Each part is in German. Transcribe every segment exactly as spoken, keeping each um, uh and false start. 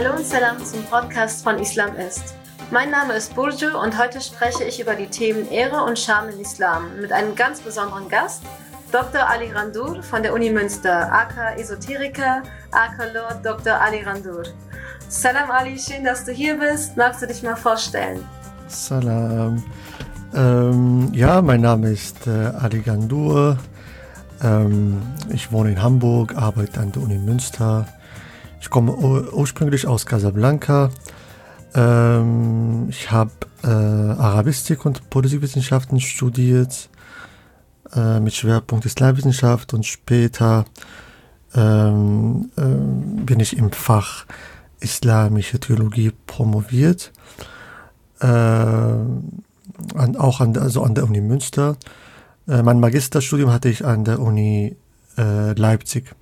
Hallo und Salam zum Podcast von Islam ist. Mein Name ist Burcu und heute spreche ich über die Themen Ehre und Scham im Islam mit einem ganz besonderen Gast, Doktor Ali Randour von der Uni Münster, aka Esoteriker, aka Lord Doktor Ali Randour. Salam Ali, schön, dass du hier bist. Magst du dich mal vorstellen? Salam. Ähm, ja, mein Name ist äh, Ali Randour. Ähm, ich wohne in Hamburg, arbeite an der Uni Münster. Ich komme ur- ursprünglich aus Casablanca. Ähm, ich habe äh, Arabistik und Politikwissenschaften studiert, äh, mit Schwerpunkt Islamwissenschaft, und später ähm, ähm, bin ich im Fach Islamische Theologie promoviert, äh, an, auch an, also an der Uni Münster. Äh, mein Magisterstudium hatte ich an der Uni äh, Leipzig.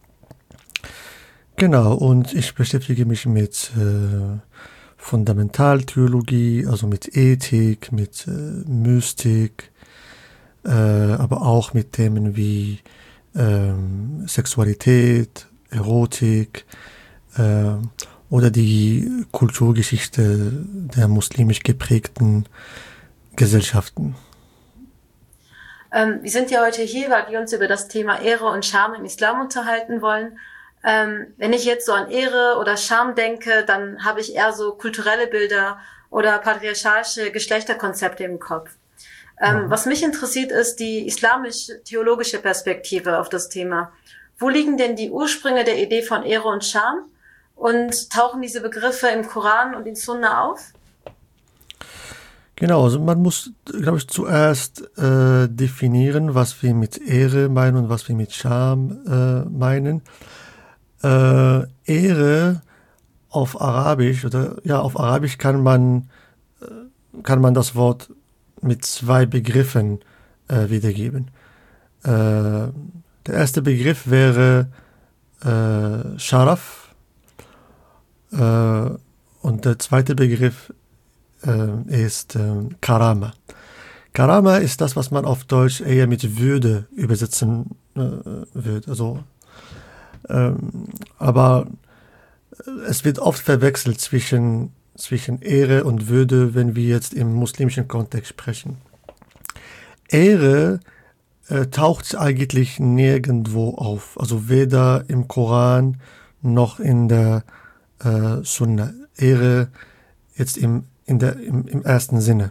Genau, und ich beschäftige mich mit äh, Fundamentaltheologie, also mit Ethik, mit äh, Mystik, äh, aber auch mit Themen wie ähm, Sexualität, Erotik äh, oder die Kulturgeschichte der muslimisch geprägten Gesellschaften. Ähm, wir sind ja heute hier, weil wir uns über das Thema Ehre und Scham im Islam unterhalten wollen. Ähm, wenn ich jetzt so an Ehre oder Scham denke, dann habe ich eher so kulturelle Bilder oder patriarchalische Geschlechterkonzepte im Kopf. Ähm, mhm. Was mich interessiert, ist die islamisch-theologische Perspektive auf das Thema. Wo liegen denn die Ursprünge der Idee von Ehre und Scham? Und tauchen diese Begriffe im Koran und in Sunna auf? Genau, also man muss, glaube ich, zuerst äh, definieren, was wir mit Ehre meinen und was wir mit Scham äh, meinen. Äh, Ehre auf Arabisch oder ja auf Arabisch kann man äh, kann man das Wort mit zwei Begriffen äh, wiedergeben. Äh, der erste Begriff wäre äh, Sharaf äh, und der zweite Begriff äh, ist äh, Karama. Karama ist das, was man auf Deutsch eher mit Würde übersetzen äh, wird. Also Ähm, aber es wird oft verwechselt zwischen, zwischen Ehre und Würde, wenn wir jetzt im muslimischen Kontext sprechen. Ehre äh, taucht eigentlich nirgendwo auf, also weder im Koran noch in der äh, Sunna. Ehre jetzt im, in der, im, im ersten Sinne.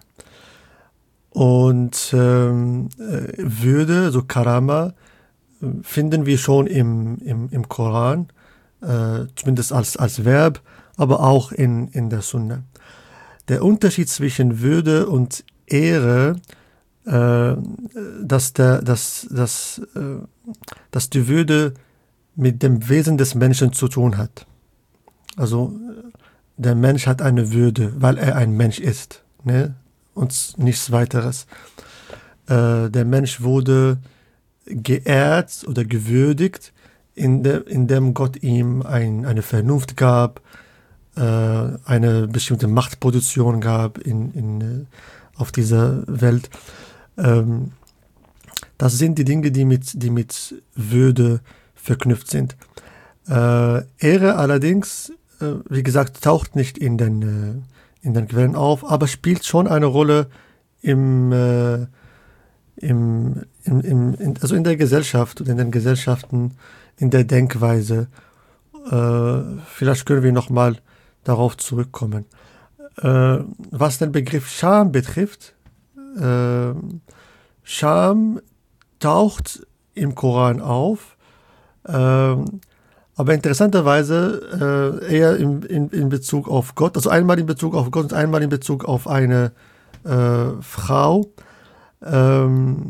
Und ähm, äh, Würde, so Karama, finden wir schon im, im, im Koran, äh, zumindest als, als Verb, aber auch in, in der Sunna. Der Unterschied zwischen Würde und Ehre, äh, dass, der, dass, dass, äh, dass die Würde mit dem Wesen des Menschen zu tun hat. Also der Mensch hat eine Würde, weil er ein Mensch ist, ne? Und nichts weiteres. Äh, der Mensch wurde geehrt oder gewürdigt, in de, indem Gott ihm ein, eine Vernunft gab, äh, eine bestimmte Machtposition gab in, in, auf dieser Welt. Ähm, das sind die Dinge, die mit, die mit Würde verknüpft sind. Äh, Ehre allerdings, äh, wie gesagt, taucht nicht in den, äh, in den Quellen auf, aber spielt schon eine Rolle im äh, Im, im, im, in, also in der Gesellschaft und in den Gesellschaften, in der Denkweise. Äh, vielleicht können wir nochmal darauf zurückkommen. Äh, was den Begriff Scham betrifft, äh, Scham taucht im Koran auf, äh, aber interessanterweise äh, eher in, in, in Bezug auf Gott, also einmal in Bezug auf Gott und einmal in Bezug auf eine äh, Frau. Ähm,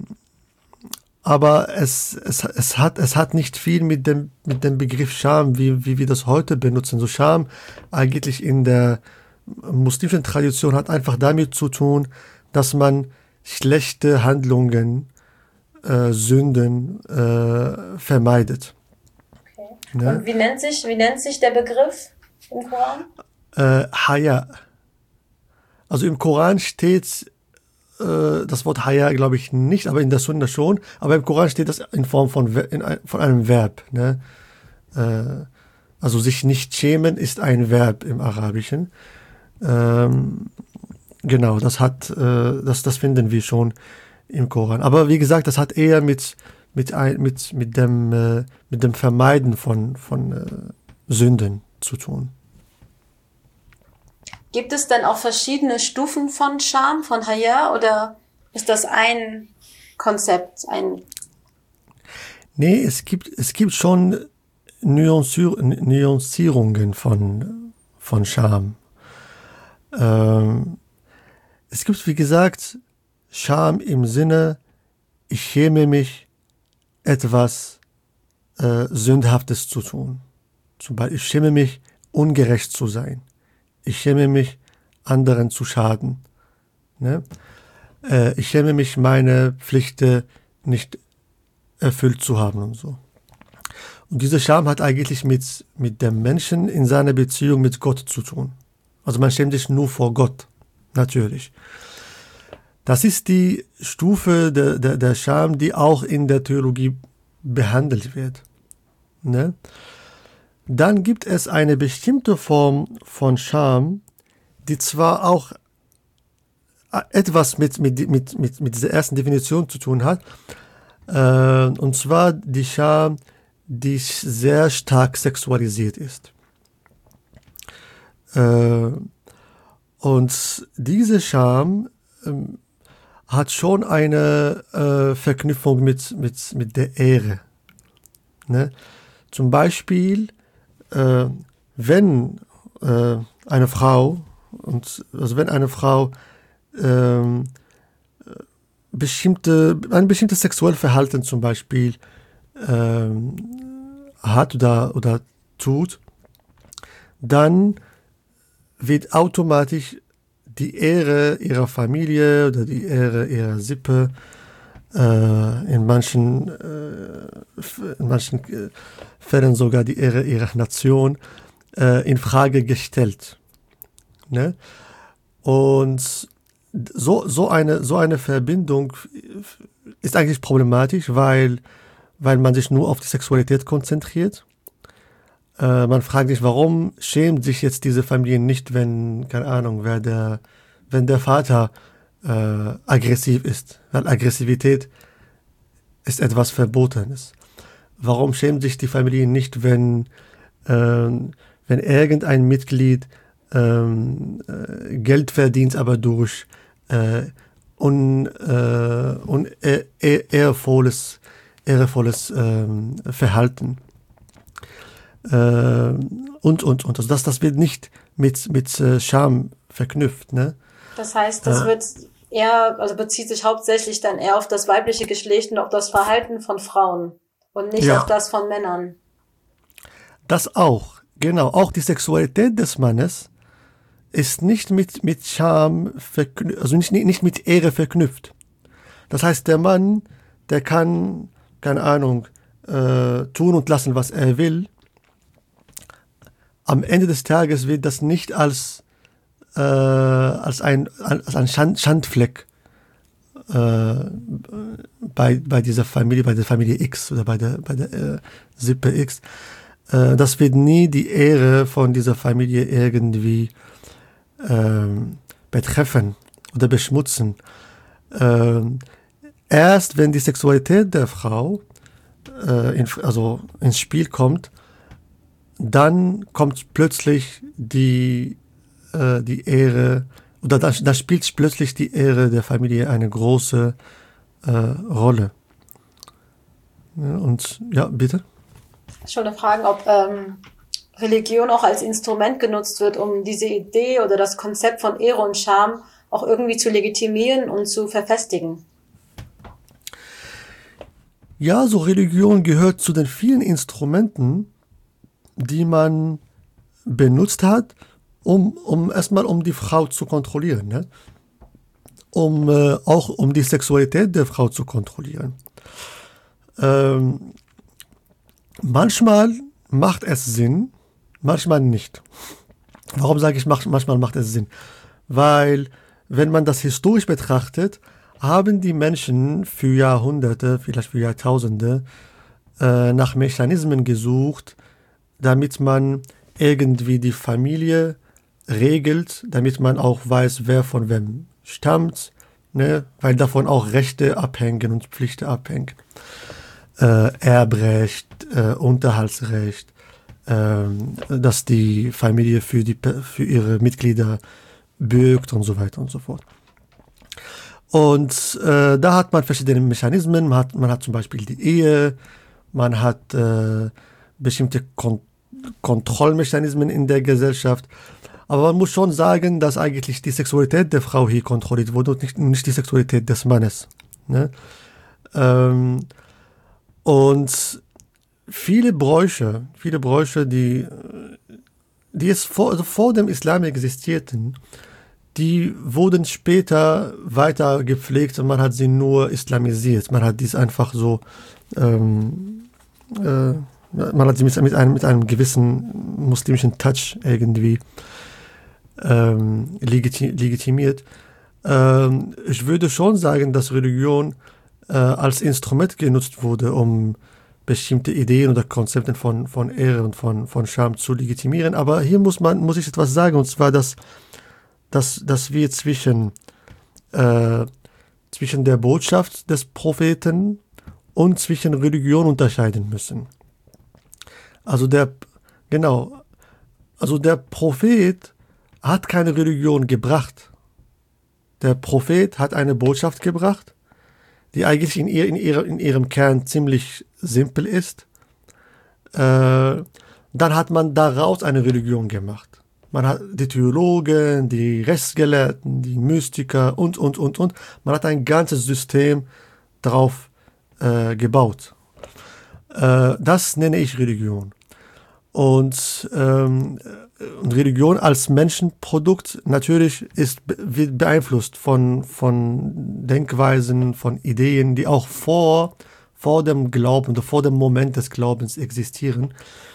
aber es, es, es, hat, es hat nicht viel mit dem, mit dem Begriff Scham, wie, wie wir das heute benutzen. So Scham eigentlich in der muslimischen Tradition hat einfach damit zu tun, dass man schlechte Handlungen, äh, Sünden äh, vermeidet. Okay. Ne? Und wie nennt sich, wie nennt sich der Begriff im Koran? Äh, Haya. Also im Koran steht das Wort Haya, glaube ich, nicht, aber in der Sunna schon. Aber im Koran steht das in Form von, in, von einem Verb. Ne? Äh, Also sich nicht schämen ist ein Verb im Arabischen. Ähm, genau, das hat, äh, das, das finden wir schon im Koran. Aber wie gesagt, das hat eher mit, mit, ein, mit, mit, dem, äh, mit dem Vermeiden von, von äh, Sünden zu tun. Gibt es denn auch verschiedene Stufen von Scham, von Haya, oder ist das ein Konzept, ein... Nee, es gibt, es gibt schon Nuancier, Nuancierungen von, von Scham. Ähm, es gibt, wie gesagt, Scham im Sinne, ich schäme mich, etwas äh, Sündhaftes zu tun. Zum Beispiel, ich schäme mich, ungerecht zu sein. Ich schäme mich, anderen zu schaden. Ne? Äh, ich schäme mich, meine Pflichten nicht erfüllt zu haben und so. Und diese Scham hat eigentlich mit, mit dem Menschen in seiner Beziehung mit Gott zu tun. Also man schämt sich nur vor Gott, natürlich. Das ist die Stufe der, der, der Scham, die auch in der Theologie behandelt wird. Ne? Dann gibt es eine bestimmte Form von Scham, die zwar auch etwas mit, mit, mit, mit, mit dieser ersten Definition zu tun hat, äh, und zwar die Scham, die sehr stark sexualisiert ist. Äh, und diese Scham äh, hat schon eine äh, Verknüpfung mit, mit, mit der Ehre. Ne? Zum Beispiel, äh, wenn äh, eine Frau, und, also wenn eine Frau ähm, bestimmte, ein bestimmtes sexuelles Verhalten zum Beispiel ähm, hat oder, oder tut, dann wird automatisch die Ehre ihrer Familie oder die Ehre ihrer Sippe äh, in manchen, äh, in manchen äh, Fällen sogar die Ehre ihrer Nation äh, in Frage gestellt. Ne? Und so, so, eine, so eine Verbindung ist eigentlich problematisch, weil, weil man sich nur auf die Sexualität konzentriert. Äh, man fragt sich, warum schämt sich jetzt diese Familie nicht, wenn, keine Ahnung, wer der, wenn der Vater äh, aggressiv ist. Weil Aggressivität ist etwas Verbotenes. Warum schämt sich die Familie nicht, wenn, äh, wenn irgendein Mitglied ähm, äh, Geld verdient, aber durch äh, un, äh, un, äh, ehrvolles, ehrvolles ähm, Verhalten. Äh, und, und, und. Also das, das wird nicht mit, mit äh, Scham verknüpft. Ne? Das heißt, das äh, wird eher, also bezieht sich hauptsächlich dann eher auf das weibliche Geschlecht und auf das Verhalten von Frauen und nicht ja. auf das von Männern. Das auch, genau. Auch die Sexualität des Mannes ist nicht mit, mit Scham verknüpft, also nicht, nicht mit Ehre verknüpft. Das heißt, der Mann, der kann, keine Ahnung, äh, tun und lassen, was er will. Am Ende des Tages wird das nicht als, äh, als ein, als ein Schand, Schandfleck äh, bei, bei dieser Familie, bei der Familie X oder bei der, bei der äh, Sippe X. Äh, das wird nie die Ehre von dieser Familie irgendwie ähm, betreffen oder beschmutzen. Ähm, erst wenn die Sexualität der Frau äh, in, also ins Spiel kommt, dann kommt plötzlich die, äh, die Ehre, oder da, da spielt plötzlich die Ehre der Familie eine große äh, Rolle. Ja, und ja, bitte? Ich wollte fragen, ob ähm, Religion auch als Instrument genutzt wird, um diese Idee oder das Konzept von Ehre und Scham auch irgendwie zu legitimieren und zu verfestigen. Ja, so Religion gehört zu den vielen Instrumenten, die man benutzt hat, um, um erstmal um die Frau zu kontrollieren, ne? um äh, auch um die Sexualität der Frau zu kontrollieren. Ähm, manchmal macht es Sinn, manchmal nicht. Warum sage ich manchmal macht es Sinn? Weil wenn man das historisch betrachtet, haben die Menschen für Jahrhunderte, vielleicht für Jahrtausende, äh, nach Mechanismen gesucht, damit man irgendwie die Familie regelt, damit man auch weiß, wer von wem stammt, ne? Weil davon auch Rechte abhängen und Pflichten abhängen. Äh, Erbrecht, äh, Unterhaltsrecht, äh, dass die Familie für, die, für ihre Mitglieder bürgt und so weiter und so fort. Und äh, da hat man verschiedene Mechanismen. Man hat, man hat zum Beispiel die Ehe, man hat äh, bestimmte Kon- Kontrollmechanismen in der Gesellschaft. Aber man muss schon sagen, dass eigentlich die Sexualität der Frau hier kontrolliert wurde und nicht, nicht die Sexualität des Mannes. Ne? Ähm, und viele Bräuche, viele Bräuche, die, die es vor, also vor dem Islam existierten, die wurden später weiter gepflegt und man hat sie nur islamisiert. Man hat dies einfach so, ähm, äh, man hat sie mit, mit, einem, mit einem gewissen muslimischen Touch irgendwie ähm, legiti- legitimiert. Ähm, ich würde schon sagen, dass Religion äh, als Instrument genutzt wurde, um bestimmte Ideen oder Konzepte von, von Ehre und von, von Scham zu legitimieren. Aber hier muss man, muss ich etwas sagen, und zwar, dass Dass, dass wir zwischen, äh, zwischen der Botschaft des Propheten und zwischen Religion unterscheiden müssen. Also der, genau, also der Prophet hat keine Religion gebracht. Der Prophet hat eine Botschaft gebracht, die eigentlich in, ihr, in, ihrer, in ihrem Kern ziemlich simpel ist. Äh, dann hat man daraus eine Religion gemacht. Man hat die Theologen, die Rechtsgelehrten, die Mystiker und, und, und, und. Man hat ein ganzes System darauf äh, gebaut. Äh, das nenne ich Religion. Und, ähm, und Religion als Menschenprodukt natürlich ist, wird beeinflusst von, von Denkweisen, von Ideen, die auch vor, vor dem Glauben oder vor dem Moment des Glaubens existieren.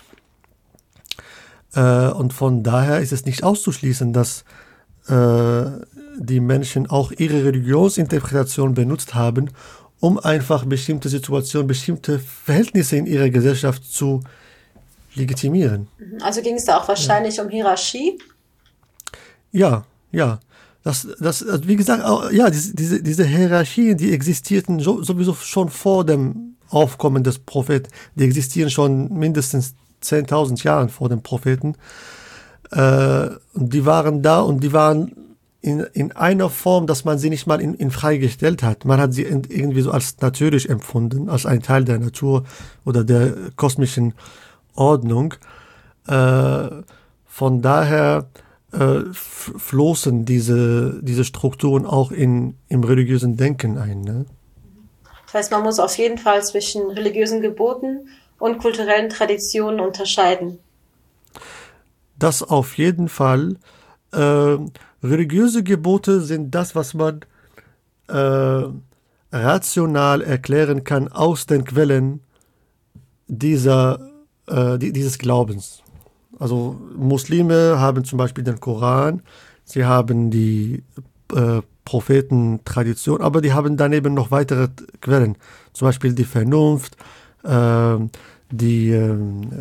Äh, und von daher ist es nicht auszuschließen, dass äh, die Menschen auch ihre Religionsinterpretation benutzt haben, um einfach bestimmte Situationen, bestimmte Verhältnisse in ihrer Gesellschaft zu legitimieren. Also ging es da auch wahrscheinlich ja. um Hierarchie? Ja, ja. Das, das, wie gesagt, auch, ja, diese, diese, diese Hierarchien, die existierten so, sowieso schon vor dem Aufkommen des Propheten, die existieren schon mindestens zehntausend Jahren vor dem Propheten. Äh, die waren da und die waren in, in einer Form, dass man sie nicht mal in, in Frage gestellt hat. Man hat sie in, irgendwie so als natürlich empfunden, als ein Teil der Natur oder der kosmischen Ordnung. Äh, von daher äh, flossen diese, diese Strukturen auch in, im religiösen Denken ein. Ne? Das heißt, man muss auf jeden Fall zwischen religiösen Geboten und kulturellen Traditionen unterscheiden. Das auf jeden Fall. Äh, religiöse Gebote sind das, was man äh, rational erklären kann aus den Quellen dieser, äh, dieses Glaubens. Also Muslime haben zum Beispiel den Koran, sie haben die äh, Prophetentradition, aber die haben daneben noch weitere Quellen, zum Beispiel die Vernunft, äh, die, äh,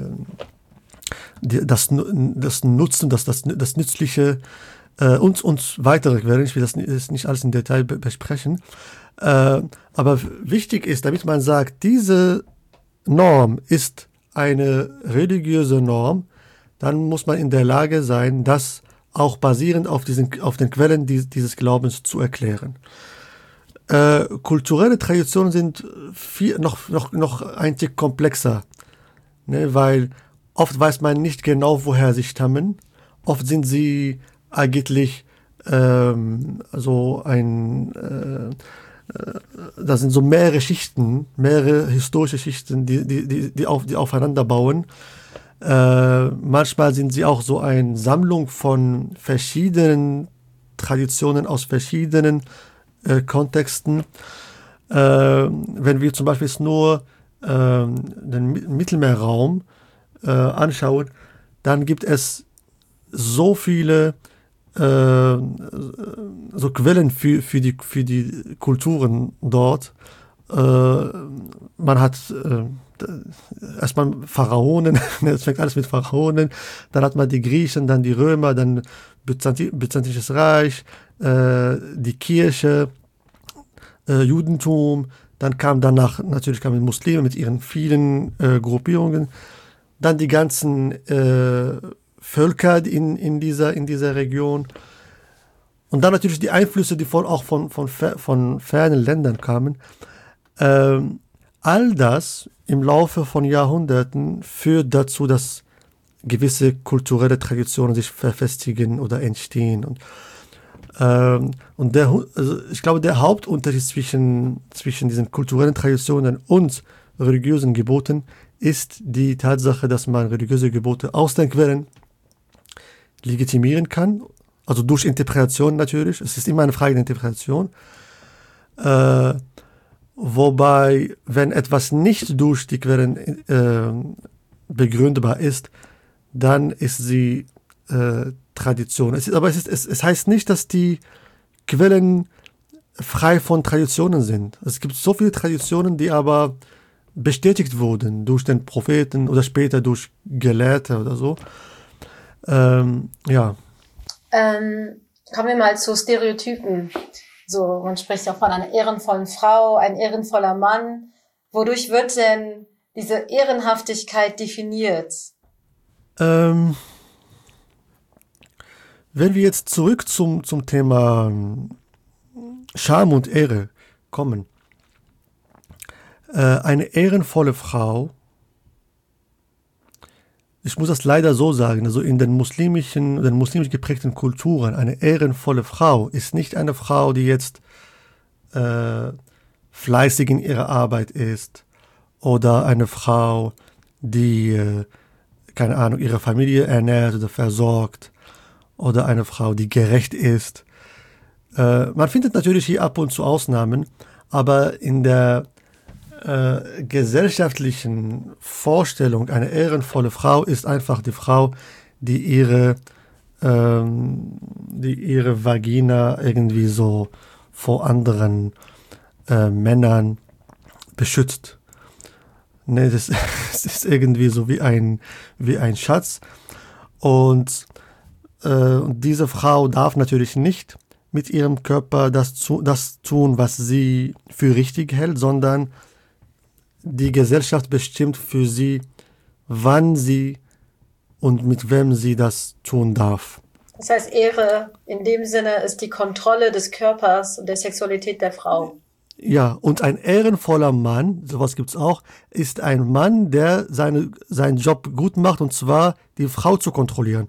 die, das, das Nutzen, das, das, das Nützliche äh, und, und weitere Quellen. Ich will das nicht, nicht alles im Detail be- besprechen. Äh, aber wichtig ist, damit man sagt, diese Norm ist eine religiöse Norm, dann muss man in der Lage sein, das auch basierend auf, diesen, auf den Quellen die, dieses Glaubens zu erklären. Äh, kulturelle Traditionen sind viel, noch, noch, noch ein Tick komplexer, ne, weil oft weiß man nicht genau, woher sie stammen. Oft sind sie eigentlich ähm, so ein, äh, das sind so mehrere Schichten, mehrere historische Schichten, die, die, die, die, auf, die aufeinander bauen. Äh, manchmal sind sie auch so eine Sammlung von verschiedenen Traditionen aus verschiedenen äh, Kontexten. Äh, wenn wir zum Beispiel nur äh, den Mittelmeerraum äh, anschauen, dann gibt es so viele äh, so Quellen für, für, die, für die Kulturen dort. äh, man hat äh, erstmal Pharaonen, es fängt alles mit Pharaonen, dann hat man die Griechen, dann die Römer, dann Byzanti Byzantinisches Reich, äh, die Kirche, äh, Judentum, dann kam danach, natürlich kamen die Muslime mit ihren vielen äh, Gruppierungen, dann die ganzen äh, Völker in, in, dieser, in dieser Region und dann natürlich die Einflüsse, die von, auch von, von, von fernen Ländern kamen. Ähm, all das im Laufe von Jahrhunderten führt dazu, dass gewisse kulturelle Traditionen sich verfestigen oder entstehen. Und, ähm, und der, also ich glaube, der Hauptunterschied zwischen, zwischen diesen kulturellen Traditionen und religiösen Geboten ist die Tatsache, dass man religiöse Gebote aus den Quellen legitimieren kann, also durch Interpretation natürlich. Es ist immer eine Frage der Interpretation. Äh, wobei, wenn etwas nicht durch die Quellen äh, begründbar ist, dann ist sie äh, Tradition. Es ist, aber es, ist, es, es heißt nicht, dass die Quellen frei von Traditionen sind. Es gibt so viele Traditionen, die aber bestätigt wurden durch den Propheten oder später durch Gelehrte oder so. Ähm, ja. Ähm, kommen wir mal zu Stereotypen. So, man spricht ja von einer ehrenvollen Frau, ein ehrenvoller Mann. Wodurch wird denn diese Ehrenhaftigkeit definiert? Ähm, wenn wir jetzt zurück zum, zum Thema Scham und Ehre kommen. Äh, eine ehrenvolle Frau, ich muss das leider so sagen, also in den muslimischen, den muslimisch geprägten Kulturen, eine ehrenvolle Frau ist nicht eine Frau, die jetzt äh, fleißig in ihrer Arbeit ist oder eine Frau, die, äh, keine Ahnung, ihre Familie ernährt oder versorgt oder eine Frau, die gerecht ist. Äh, man findet natürlich hier ab und zu Ausnahmen, aber in der Äh, gesellschaftlichen Vorstellung, eine ehrenvolle Frau ist einfach die Frau, die ihre, ähm, die ihre Vagina irgendwie so vor anderen äh, Männern beschützt. Ne, das, das ist irgendwie so wie ein, wie ein Schatz. Und äh, diese Frau darf natürlich nicht mit ihrem Körper das, zu, das tun, was sie für richtig hält, sondern die Gesellschaft bestimmt für sie, wann sie und mit wem sie das tun darf. Das heißt, Ehre in dem Sinne ist die Kontrolle des Körpers und der Sexualität der Frau. Ja, und ein ehrenvoller Mann, sowas gibt's auch, ist ein Mann, der seine, seinen Job gut macht, und zwar die Frau zu kontrollieren.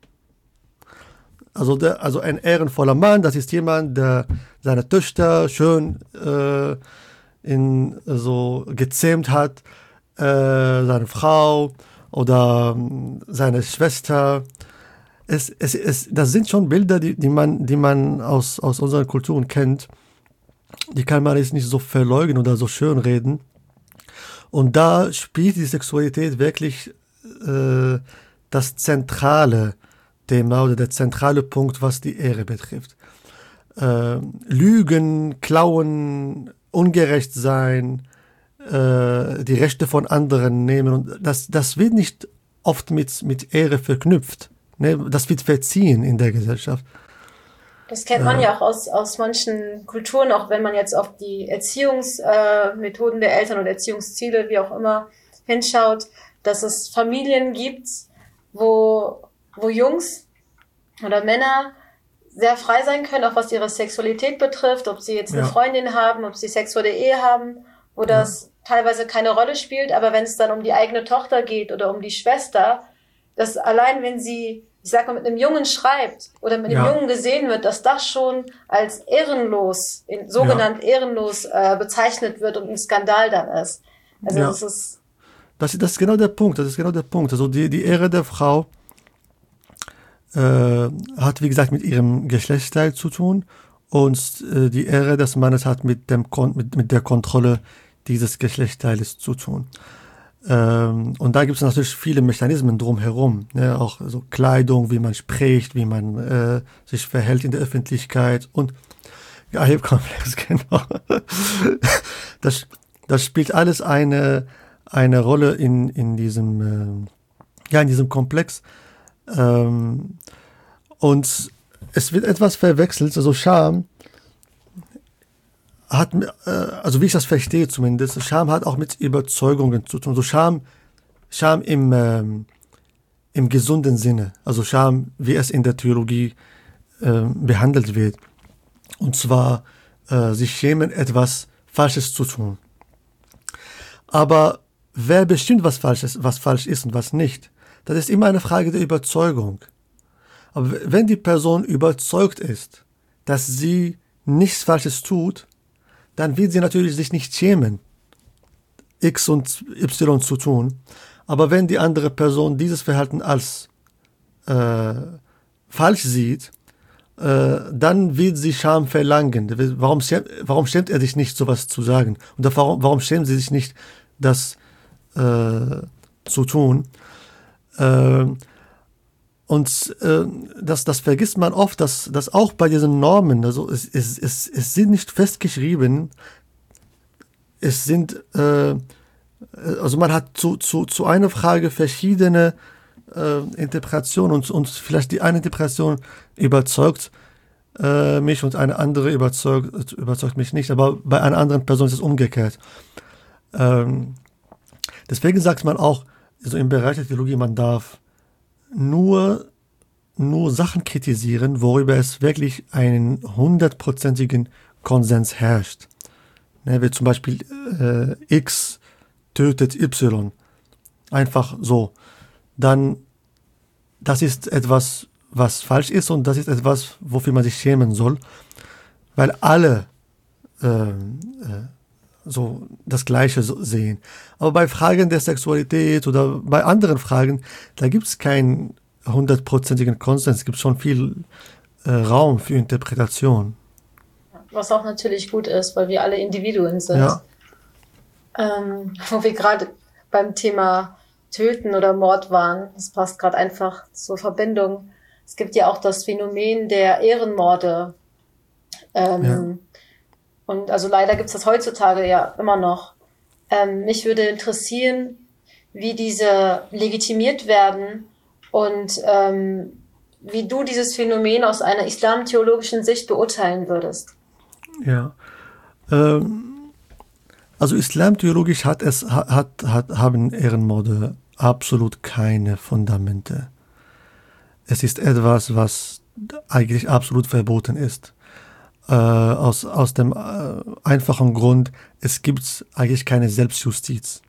Also, der, also ein ehrenvoller Mann, das ist jemand, der seine Töchter schön äh, in so gezähmt hat, äh, seine Frau oder äh, seine Schwester. Es, es, es, das sind schon Bilder, die, die man, die man aus, aus unseren Kulturen kennt. Die kann man jetzt nicht so verleugnen oder so schön reden. Und da spielt die Sexualität wirklich äh, das zentrale Thema oder der zentrale Punkt, was die Ehre betrifft. Äh, Lügen, Klauen, ungerecht sein, äh, die Rechte von anderen nehmen. Und das, das wird nicht oft mit, mit Ehre verknüpft. Ne? Das wird verziehen in der Gesellschaft. Das kennt man äh, ja auch aus, aus manchen Kulturen, auch wenn man jetzt auf die Erziehungsmethoden äh, der Eltern oder Erziehungsziele, wie auch immer, hinschaut, dass es Familien gibt, wo, wo Jungs oder Männer sehr frei sein können, auch was ihre Sexualität betrifft, ob sie jetzt eine ja. Freundin haben, ob sie sexuelle Ehe haben, wo das ja. teilweise keine Rolle spielt, aber wenn es dann um die eigene Tochter geht oder um die Schwester, dass allein wenn sie, ich sag mal, mit einem Jungen schreibt oder mit einem ja. Jungen gesehen wird, dass das schon als ehrenlos, in, sogenannt ja. ehrenlos äh, bezeichnet wird und ein Skandal dann ist. Also ja. das ist... Das, das ist genau der Punkt, das ist genau der Punkt. Also die, die Ehre der Frau Äh, hat, wie gesagt, mit ihrem Geschlechtsteil zu tun, und äh, die Ehre des Mannes hat mit, dem Kon- mit, mit der Kontrolle dieses Geschlechtsteiles zu tun. Ähm, und da gibt es natürlich viele Mechanismen drumherum, ne? Auch so Kleidung, wie man spricht, wie man äh, sich verhält in der Öffentlichkeit. Und Ayub-Komplex, genau. Das, das spielt alles eine, eine Rolle in, in diesem, äh, ja, in diesem Komplex. Ähm, und es wird etwas verwechselt, also Scham hat, äh, also wie ich das verstehe zumindest, Scham hat auch mit Überzeugungen zu tun. Also Scham, Scham im, ähm, im gesunden Sinne, also Scham, wie es in der Theologie äh, behandelt wird. Und zwar äh, sich schämen, etwas Falsches zu tun. Aber wer bestimmt, was falsch ist, was falsch ist und was nicht? Das ist immer eine Frage der Überzeugung. Aber wenn die Person überzeugt ist, dass sie nichts Falsches tut, dann wird sie natürlich sich nicht schämen, X und Y zu tun. Aber wenn die andere Person dieses Verhalten als äh, falsch sieht, äh, dann wird sie Scham verlangen. Warum, warum schämt er sich nicht, sowas zu sagen? Und warum, warum schämt sie sich nicht, das äh, zu tun? Äh, und äh, das, das vergisst man oft, dass, dass auch bei diesen Normen, also es, es, es, es sind nicht festgeschrieben, es sind, äh, also man hat zu, zu, zu einer Frage verschiedene äh, Interpretationen und, und vielleicht die eine Interpretation überzeugt äh, mich und eine andere überzeugt, überzeugt mich nicht, aber bei einer anderen Person ist es umgekehrt. Ähm, deswegen sagt man auch, also im Bereich der Theologie, man darf nur, nur Sachen kritisieren, worüber es wirklich einen hundertprozentigen Konsens herrscht. Ne, wie zum Beispiel äh, X tötet Y. Einfach so. Dann, das ist etwas, was falsch ist und das ist etwas, wofür man sich schämen soll, weil alle äh, äh, so das Gleiche sehen. Aber bei Fragen der Sexualität oder bei anderen Fragen, da gibt es keinen hundertprozentigen Konsens. Es gibt schon viel äh, Raum für Interpretation. Was auch natürlich gut ist, weil wir alle Individuen sind. Ja. Ähm, wo wir gerade beim Thema Töten oder Mord waren, das passt gerade einfach zur Verbindung. Es gibt ja auch das Phänomen der Ehrenmorde. Ähm, ja. Und also leider gibt es das heutzutage ja immer noch. Ähm, mich würde interessieren, wie diese legitimiert werden und ähm, wie du dieses Phänomen aus einer islamtheologischen Sicht beurteilen würdest. Ja, ähm, also islamtheologisch hat es hat, hat haben Ehrenmorde absolut keine Fundamente. Es ist etwas, was eigentlich absolut verboten ist. Äh, aus, aus dem äh, einfachen Grund, es gibt eigentlich keine Selbstjustiz.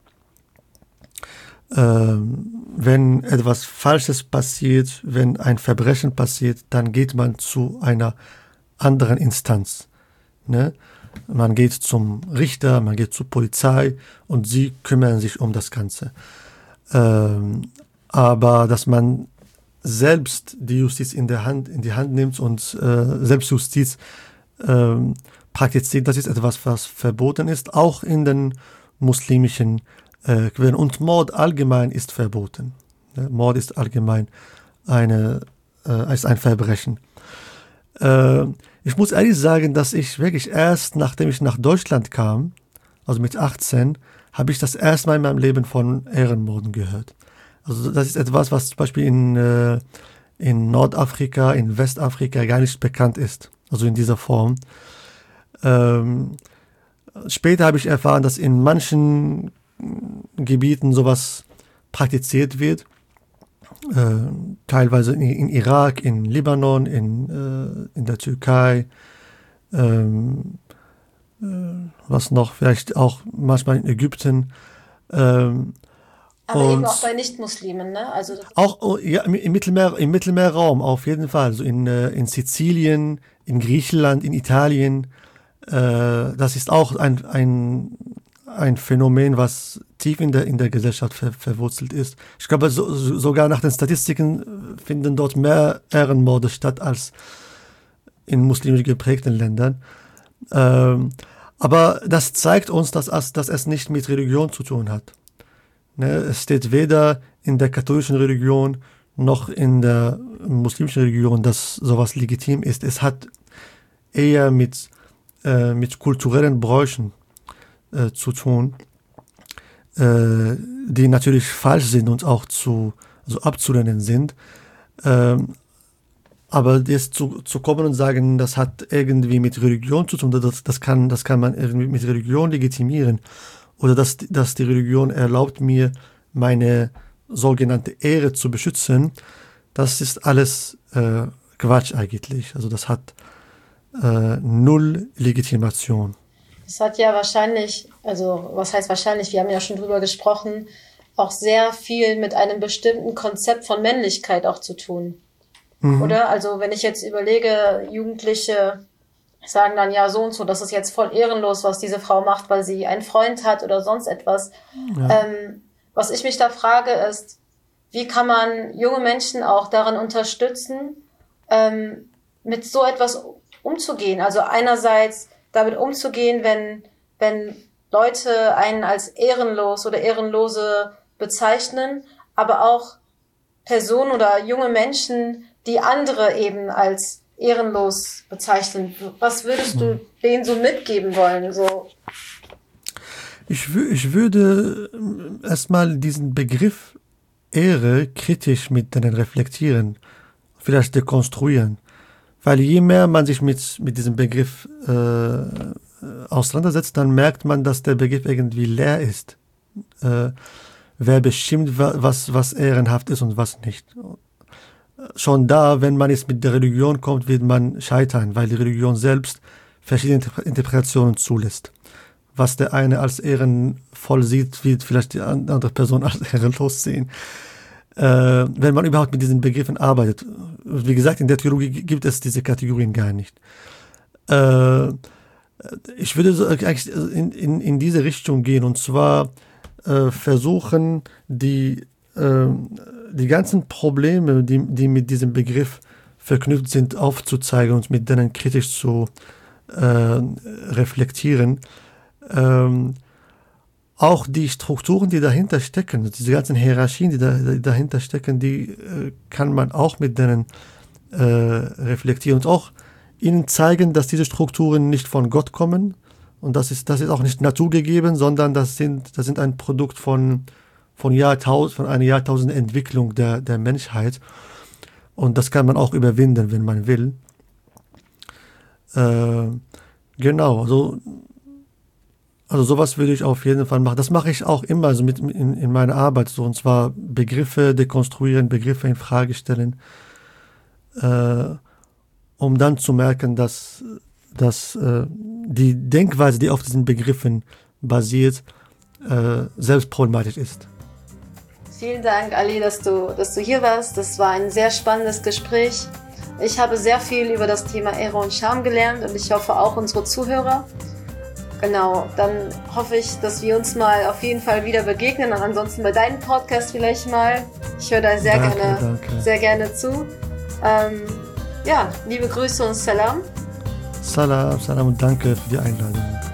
Ähm, wenn etwas Falsches passiert, wenn ein Verbrechen passiert, dann geht man zu einer anderen Instanz. Ne? Man geht zum Richter, man geht zur Polizei und sie kümmern sich um das Ganze. Ähm, aber dass man selbst die Justiz in der Hand, in die Hand nimmt und äh, Selbstjustiz ähm, praktiziert, das ist etwas, was verboten ist, auch in den muslimischen äh, Quellen. Und Mord allgemein ist verboten. Ne? Mord ist allgemein eine, äh, ist ein Verbrechen. Äh, ich muss ehrlich sagen, dass ich wirklich erst, nachdem ich nach Deutschland kam, also mit achtzehn, habe ich das erste Mal in meinem Leben von Ehrenmorden gehört. Also das ist etwas, was zum Beispiel in, äh, in Nordafrika, in Westafrika gar nicht bekannt ist. Also in dieser Form. Ähm, später habe ich erfahren, dass in manchen Gebieten sowas praktiziert wird. Äh, teilweise in, in Irak, in Libanon, in, äh, in der Türkei. Ähm, äh, was noch? Vielleicht auch manchmal in Ägypten. Ähm, Aber und eben auch bei Nichtmuslimen, ne? Also auch oh, ja, im, Mittelmeer, im Mittelmeerraum auf jeden Fall. Also in, äh, in Sizilien, in Griechenland, in Italien. Äh, das ist auch ein, ein, ein Phänomen, was tief in der, in der Gesellschaft ver, verwurzelt ist. Ich glaube, so, so, sogar nach den Statistiken finden dort mehr Ehrenmorde statt als in muslimisch geprägten Ländern. Ähm, aber das zeigt uns, dass, dass es nicht mit Religion zu tun hat. Ne, es steht weder in der katholischen Religion noch in der muslimischen Religion, dass sowas legitim ist. Es hat eher mit äh, mit kulturellen Bräuchen äh, zu tun, äh, die natürlich falsch sind und auch zu, also abzulehnen sind. Ähm, aber jetzt zu, zu kommen und sagen, das hat irgendwie mit Religion zu tun, das, das, kann, das kann man irgendwie mit Religion legitimieren. Oder dass, dass die Religion erlaubt mir, meine sogenannte Ehre zu beschützen, das ist alles äh, Quatsch eigentlich. Also das hat äh, null Legitimation. Das hat ja wahrscheinlich, also was heißt wahrscheinlich, wir haben ja schon drüber gesprochen, auch sehr viel mit einem bestimmten Konzept von Männlichkeit auch zu tun. Mhm. Oder? Also wenn ich jetzt überlege, Jugendliche sagen dann, ja, so und so, das ist jetzt voll ehrenlos, was diese Frau macht, weil sie einen Freund hat oder sonst etwas. Ja. Ähm, was ich mich da frage ist, wie kann man junge Menschen auch darin unterstützen, ähm, mit so etwas umzugehen? Also einerseits damit umzugehen, wenn, wenn Leute einen als ehrenlos oder ehrenlose bezeichnen, aber auch Personen oder junge Menschen, die andere eben als ehrenlos bezeichnen. Was würdest du denen so mitgeben wollen? So? Ich, ich würde erstmal diesen Begriff Ehre kritisch mit denen reflektieren, vielleicht dekonstruieren. Weil je mehr man sich mit, mit diesem Begriff äh, auseinandersetzt, dann merkt man, dass der Begriff irgendwie leer ist. Äh, wer bestimmt, was, was ehrenhaft ist und was nicht. Schon da, wenn man jetzt mit der Religion kommt, wird man scheitern, weil die Religion selbst verschiedene Interpretationen zulässt. Was der eine als ehrenvoll sieht, wird vielleicht die andere Person als ehrenlos sehen. Äh, wenn man überhaupt mit diesen Begriffen arbeitet. Wie gesagt, in der Theologie gibt es diese Kategorien gar nicht. Äh, ich würde so eigentlich in, in, in diese Richtung gehen, und zwar äh, versuchen, die äh, die ganzen Probleme, die, die mit diesem Begriff verknüpft sind, aufzuzeigen und mit denen kritisch zu äh, reflektieren. Ähm, auch die Strukturen, die dahinter stecken, diese ganzen Hierarchien, die, da, die dahinter stecken, die äh, kann man auch mit denen äh, reflektieren und auch ihnen zeigen, dass diese Strukturen nicht von Gott kommen, und das ist, das ist auch nicht naturgegeben, sondern das sind, das sind ein Produkt von von Jahrtausend, von einer Jahrtausendentwicklung der, der Menschheit. Und das kann man auch überwinden, wenn man will. Äh, genau, also, also sowas würde ich auf jeden Fall machen. Das mache ich auch immer so mit in, in meiner Arbeit, so, und zwar Begriffe dekonstruieren, Begriffe in Frage stellen, äh, um dann zu merken, dass, dass äh, die Denkweise, die auf diesen Begriffen basiert, äh, selbst problematisch ist. Vielen Dank, Ali, dass du, dass du hier warst. Das war ein sehr spannendes Gespräch. Ich habe sehr viel über das Thema Ehre und Scham gelernt und ich hoffe auch unsere Zuhörer. Genau, dann hoffe ich, dass wir uns mal auf jeden Fall wieder begegnen und ansonsten bei deinem Podcast vielleicht mal. Ich höre da sehr danke, gerne, danke. sehr gerne zu. Ähm, ja, liebe Grüße und Salam. Salam, Salam und danke für die Einladung.